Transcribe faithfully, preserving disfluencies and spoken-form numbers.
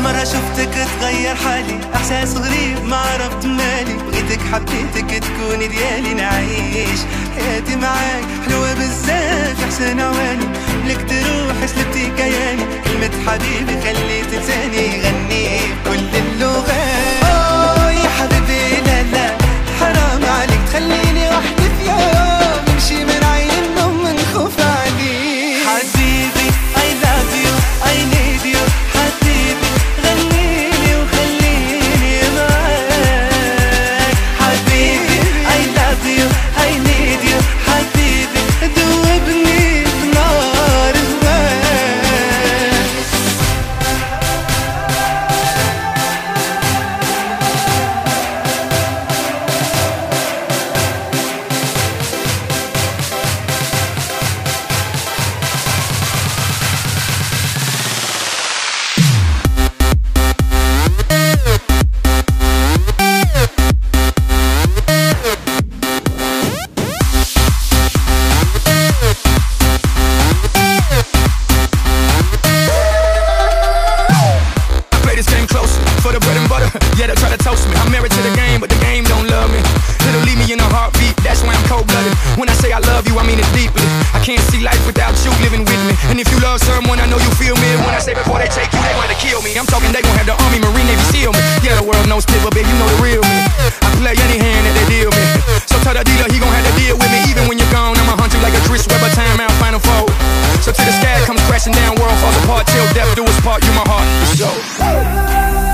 مرة شفتك تغير حالي، احساس غريب ما عرفت مالي، بغيتك حبيتك تكوني ديالي، نعيش حياتي معاك حلوة بزاف يا حسن عواني، لك تروح سلبتي كياني، كلمة حبيبي خليت لساني يغني بكل اللغات. اوه يا حبيبي لا لا حرام عليك تخليني وحدي في يوم، نمشي من عين النوم من خوف عليك. حبيبي I love you I need you، حبيبي غنيلي وخليني معاك. حبيبي I love you I need you، حبيبي دوبني بنار هواك. Yeah, they try to toast me. I'm married to the game, but the game don't love me. It'll leave me in a heartbeat, that's why I'm cold-blooded. When I say I love you, I mean it deeply. I can't see life without you living with me. And if you love someone, I know you feel me. When I say before they take you, they want to kill me. I'm talking they gon' have the Army, Marine, Navy, SEAL me. Yeah, the world knows Pitbull, baby, you know the real me. I play any hand that they deal me. So tell the dealer he gon' have to deal with me. Even when you're gone, I'ma hunt you like a Chris Webber, time out, final four. So till the sky comes crashing down, world falls apart, till death do us part, you my heart for sure.